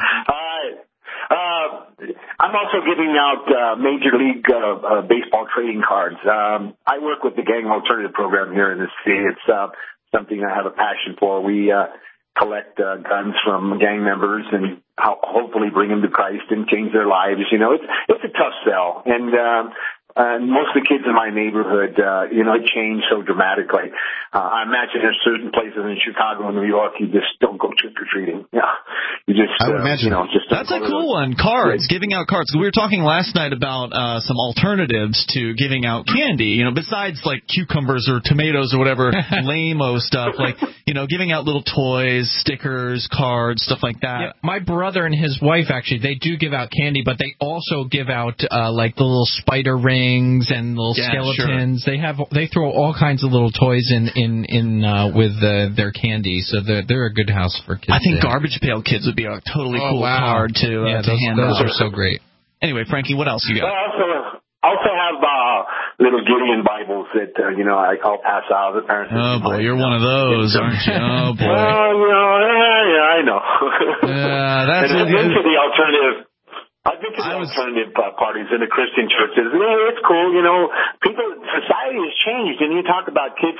I'm also giving out Major League Baseball trading cards. I work with the Gang Alternative Program here in the city. It's something I have a passion for. We collect guns from gang members and hopefully bring them to Christ and change their lives. It's a tough sell. And most of the kids in my neighborhood, it changed so dramatically. I imagine there's certain places in Chicago and New York you just don't go trick-or-treating. Yeah, you just. I would imagine. That's a cool one. Cards, giving out cards. We were talking last night about some alternatives to giving out candy. Besides like cucumbers or tomatoes or whatever lame-o stuff. Like giving out little toys, stickers, cards, stuff like that. Yeah, my brother and his wife, actually, they do give out candy, but they also give out like the little spider rings and little skeletons. Sure. They throw all kinds of little toys in with their candy, so they're a good house for kids. I think Garbage Pail Kids would be a totally cool card to hand out. Those are so great. Anyway, Frankie, what else you got? I also have little Gideon Bibles that I'll pass out to the parents. Oh boy, you're one of those, aren't you? Oh boy. I know. That's and I've been to the alternative. I've been to the alternative parties in the Christian churches. It's cool. Society has changed, and you talk about kids.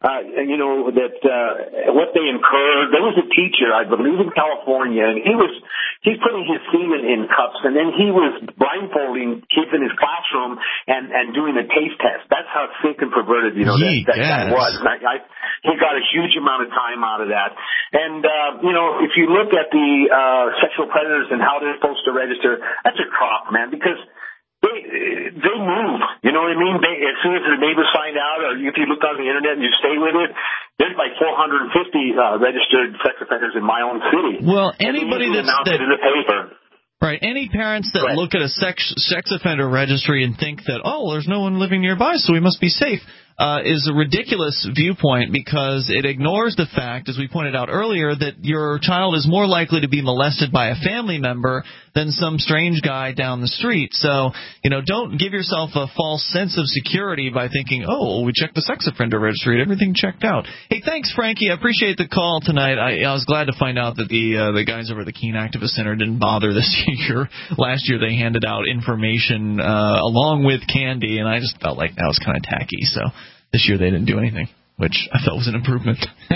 What they incurred. There was a teacher, I believe, in California, and he's putting his semen in cups, and then he was blindfolding kids in his classroom and doing a taste test. That's how sick and perverted that was. He got a huge amount of time out of that. And if you look at the sexual predators and how they're supposed to register, that's a crock, man, because they move. You know what I mean? As soon as the neighbors find out, or if you look on the internet and you stay with it, there's like 450 registered sex offenders in my own city. Well, anybody that's in the paper. Right. Any parents that look at a sex offender registry and think that, there's no one living nearby, so we must be safe, is a ridiculous viewpoint, because it ignores the fact, as we pointed out earlier, that your child is more likely to be molested by a family member than some strange guy down the street. So, don't give yourself a false sense of security by thinking, we checked the sex offender registry and everything checked out. Hey, thanks, Frankie. I appreciate the call tonight. I was glad to find out that the guys over at the Keene Activist Center didn't bother this year. Last year they handed out information along with candy, and I just felt like that was kind of tacky. So this year they didn't do anything, which I felt was an improvement.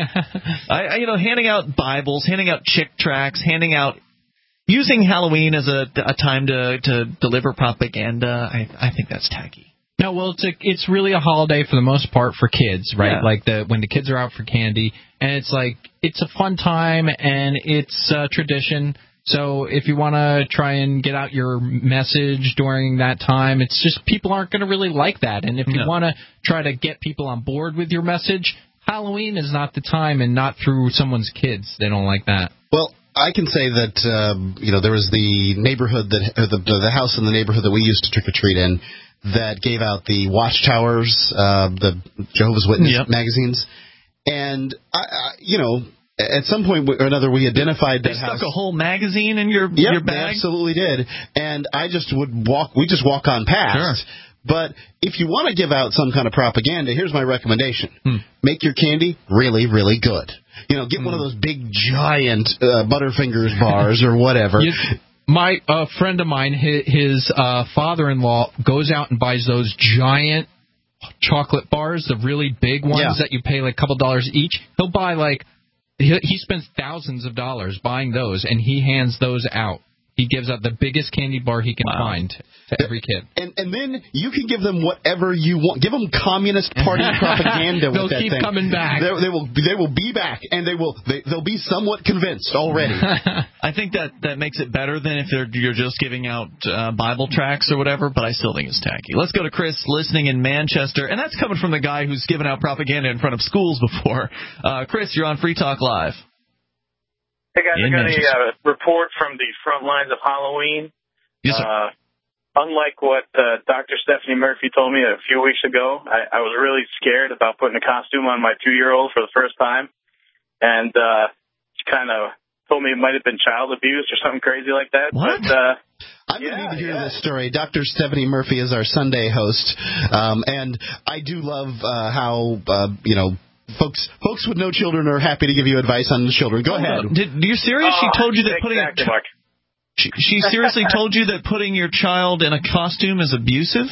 Handing out Bibles, handing out chick tracts, using Halloween as a time to deliver propaganda, I think that's tacky. No, well, it's really a holiday for the most part for kids, right? Yeah. Like when the kids are out for candy, and it's a fun time and it's a tradition. So if you want to try and get out your message during that time, it's just people aren't going to really like that. And if you want to try to get people on board with your message, Halloween is not the time, and not through someone's kids. They don't like that. Well, I can say that there was the neighborhood the house in the neighborhood that we used to trick or treat in that gave out the Watchtowers, the Jehovah's Witness magazines, and at some point or another, we identified that house. They stuck a whole magazine in your bag? They absolutely did. And we just walk on past. Sure. But if you want to give out some kind of propaganda, here's my recommendation. Make your candy really, really good. Get one of those big, giant Butterfingers bars or whatever. My friend of mine, his father-in-law goes out and buys those giant chocolate bars, the really big ones that you pay like a couple dollars each. He'll buy he spends thousands of dollars buying those, and he hands those out. He gives out the biggest candy bar he can find to every kid. And then you can give them whatever you want. Give them Communist Party propaganda with that thing. They'll keep coming back. They will be back, and they'll be somewhat convinced already. I think that makes it better than if you're just giving out Bible tracts or whatever, but I still think it's tacky. Let's go to Chris listening in Manchester, and that's coming from the guy who's given out propaganda in front of schools before. Chris, you're on Free Talk Live. Hey, guys, I got a report from the front lines of Halloween. Yes, sir. Unlike what Dr. Stephanie Murphy told me a few weeks ago, I was really scared about putting a costume on my 2-year-old for the first time. And she kind of told me it might have been child abuse or something crazy like that. What? But, I need to hear this story. Dr. Stephanie Murphy is our Sunday host. And I do love how, Folks with no children are happy to give you advice on the children. Go ahead. Are you serious? She told you that exactly, Mark. She seriously told you that putting your child in a costume is abusive?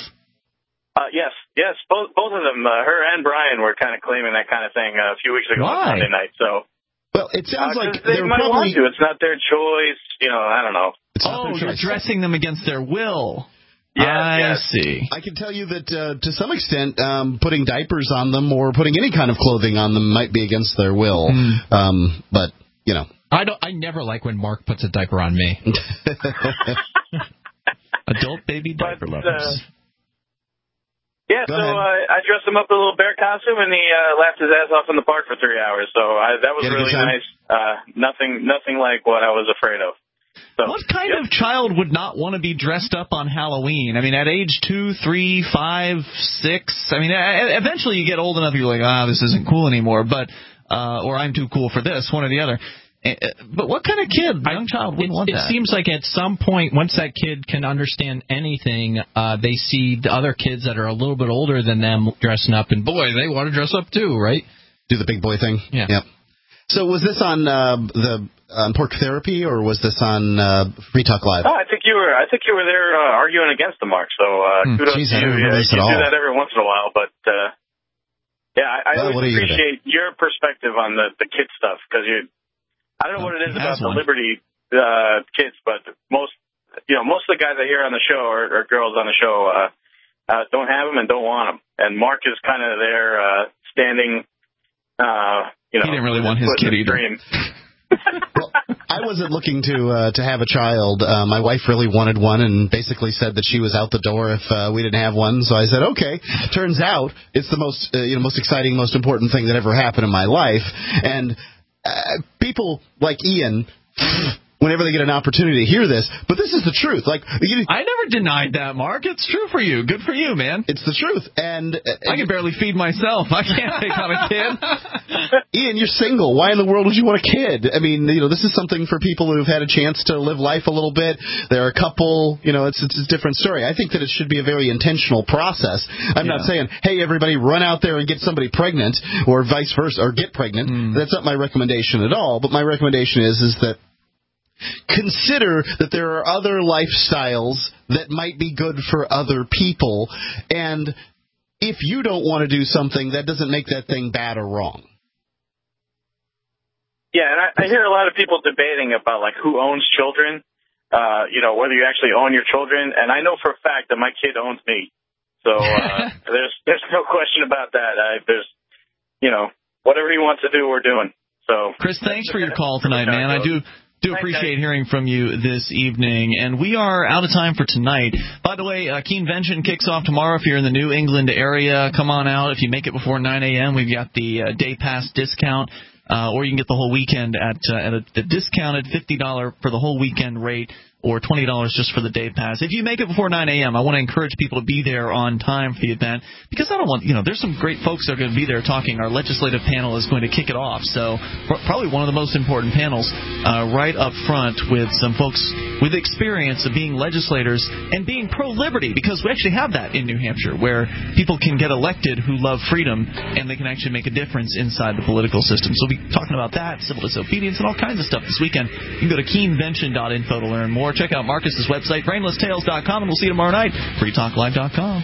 Yes. Both of them, her and Brian, were kind of claiming that kind of thing a few weeks ago on Sunday night. So, well, it sounds like they might want to. It's not their choice. I don't know. You're dressing them against their will. Yes, I see. I can tell you that to some extent, putting diapers on them or putting any kind of clothing on them might be against their will. But I never like when Mark puts a diaper on me. Adult baby diaper lovers. Yeah, so I dressed him up in a little bear costume, and he laughed his ass off in the park for 3 hours. So that was really nice. Nothing like what I was afraid of. So, what kind of child would not want to be dressed up on Halloween? I mean, at age 2, 3, 5, 6, I mean, eventually you get old enough, you're like, this isn't cool anymore, but or I'm too cool for this, one or the other. But what kind of kid, young child, wouldn't want that? It seems like at some point, once that kid can understand anything, they see the other kids that are a little bit older than them dressing up, and boy, they want to dress up too, right? Do the big boy thing? Yeah. Yep. So was this on Pork Therapy, or was this on Free Talk Live? Oh, I think you were there arguing against the Mark. So kudos to you. I don't remember this at all. You do that every once in a while, but I always appreciate your perspective on the kid stuff, because I don't know what it is about the Liberty kids, but most of the guys I hear on the show or girls on the show don't have them and don't want them. And Mark is kind of there standing. He didn't really want his kid either. Well, I wasn't looking to have a child. My wife really wanted one and basically said that she was out the door if we didn't have one. So I said, okay. Turns out it's the most most exciting, most important thing that ever happened in my life. And people like Ian, whenever they get an opportunity to hear this, but this is the truth. Like, I never denied that, Mark. It's true for you. Good for you, man. It's the truth. And I can barely feed myself. I can't take on a kid. Ian, you're single. Why in the world would you want a kid? I mean, this is something for people who've had a chance to live life a little bit. They're a couple. It's a different story. I think that it should be a very intentional process. I'm not saying, hey, everybody, run out there and get somebody pregnant, or vice versa, or get pregnant. That's not my recommendation at all. But my recommendation is that consider that there are other lifestyles that might be good for other people, and if you don't want to do something, that doesn't make that thing bad or wrong. Yeah, and I hear a lot of people debating about who owns children, whether you actually own your children, and I know for a fact that my kid owns me. So there's no question about that. There's whatever he wants to do, we're doing. So Chris, thanks for your call tonight, man. I do appreciate hearing from you this evening. And we are out of time for tonight. By the way, Keenvention kicks off tomorrow. If you're in the New England area, come on out. If you make it before 9 a.m., we've got the day pass discount. Or you can get the whole weekend at the discounted $50 for the whole weekend rate, or $20 just for the day pass. If you make it before 9 a.m., I want to encourage people to be there on time for the event, because I don't want, there's some great folks that are going to be there talking. Our legislative panel is going to kick it off, so probably one of the most important panels right up front, with some folks with experience of being legislators and being pro-liberty, because we actually have that in New Hampshire, where people can get elected who love freedom, and they can actually make a difference inside the political system. So we'll be talking about that, civil disobedience, and all kinds of stuff this weekend. You can go to keenvention.info to learn more. Check out Marcus's website, brainlesstales.com, and we'll see you tomorrow night, freetalklive.com.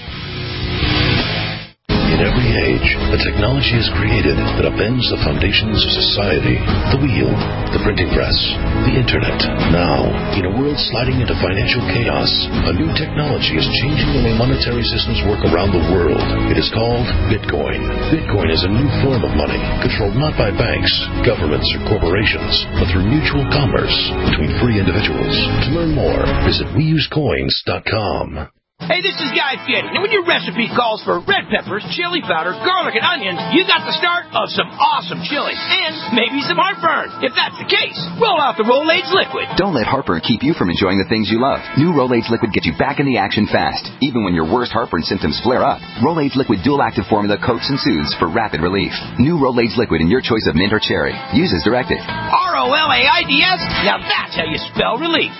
In every age, a technology is created that upends the foundations of society. The wheel, the printing press, the internet. Now, in a world sliding into financial chaos, a new technology is changing the way monetary systems work around the world. It is called Bitcoin. Bitcoin is a new form of money, controlled not by banks, governments, or corporations, but through mutual commerce between free individuals. To learn more, visit WeUseCoins.com. Hey, this is Guy Fieri. Now, when your recipe calls for red peppers, chili powder, garlic, and onions, you got the start of some awesome chili and maybe some heartburn. If that's the case, roll out the Rolaids Liquid. Don't let heartburn keep you from enjoying the things you love. New Rolaids Liquid gets you back in the action fast, even when your worst heartburn symptoms flare up. Rolaids Liquid dual-active formula coats and soothes for rapid relief. New Rolaids Liquid in your choice of mint or cherry. Use as directed. Rolaids? Now that's how you spell relief.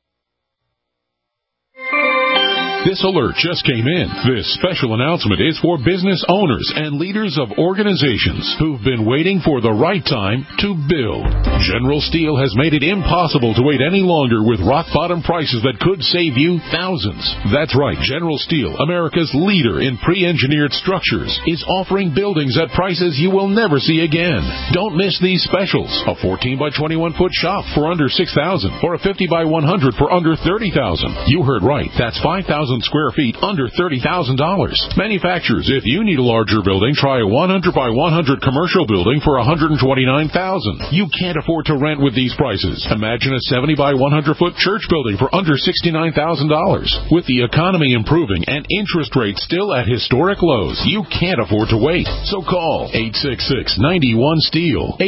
This alert just came in. This special announcement is for business owners and leaders of organizations who've been waiting for the right time to build. General Steel has made it impossible to wait any longer with rock-bottom prices that could save you thousands. That's right. General Steel, America's leader in pre-engineered structures, is offering buildings at prices you will never see again. Don't miss these specials. A 14 by 21 foot shop for under $6,000, or a 50 by 100 for under $30,000. You heard right. That's $5,000 square feet under $30,000. Manufacturers, if you need a larger building, try a 100 by 100 commercial building for $129,000. You can't afford to rent with these prices. Imagine a 70 by 100 foot church building for under $69,000. With the economy improving and interest rates still at historic lows, you can't afford to wait. So call 866-91-STEEL.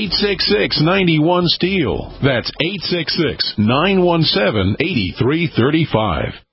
866-91-STEEL. That's 866-917-8335.